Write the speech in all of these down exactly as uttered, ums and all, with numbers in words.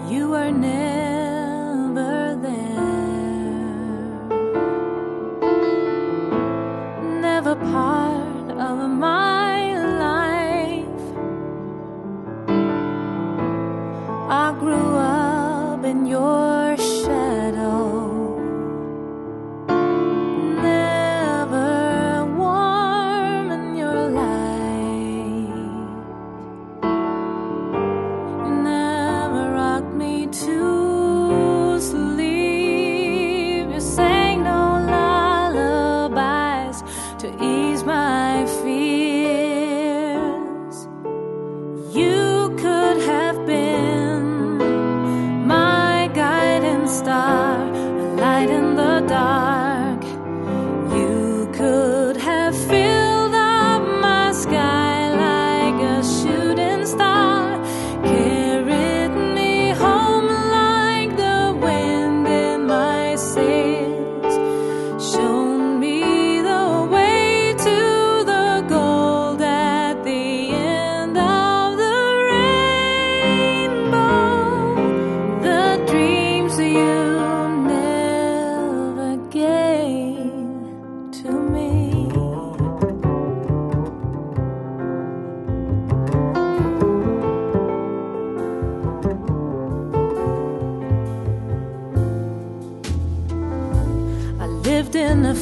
You were never there, never part of my life. I grew up in your shadow, never warm in your light. You never rocked me to sleep. You sang no lullabies to ease my fears. You could have been my guiding star, a light in the dark. You could have filled up my sky like a shooting star, carried me home like the wind in my sails, shown me the way to the gold at the end of the rainbow, the dreams you never gave to me. I lived in a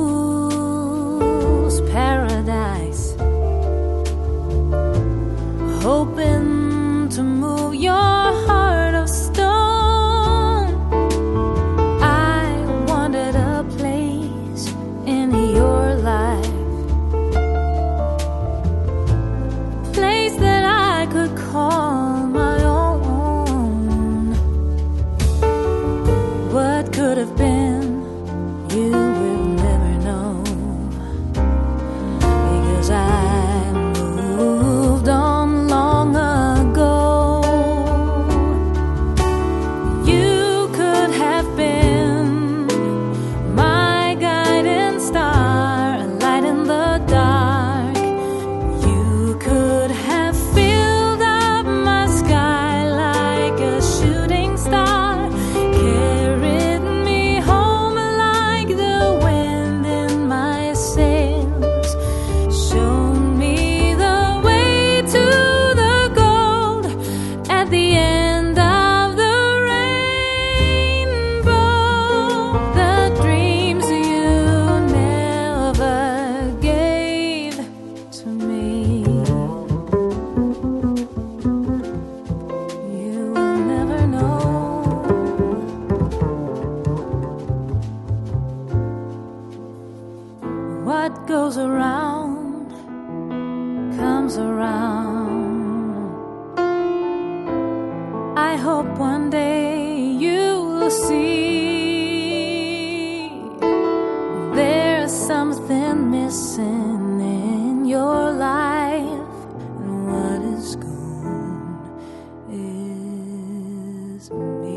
fool's paradise, hoping to move your heart of stone. I wanted a place in your life, place that I could call my own. What could have been, you will never know, because I moved on long ago. You could have been my guiding star, a light in the dark. You could have filled up my sky like a shooting star, carried me home like the wind in my sails, shown me the way to the gold at the end of the rainbow, the dreams you never gave to me. You will never know. What goes around comes around. I hope one day you'll see there's something missing in your life, and what is gone is me.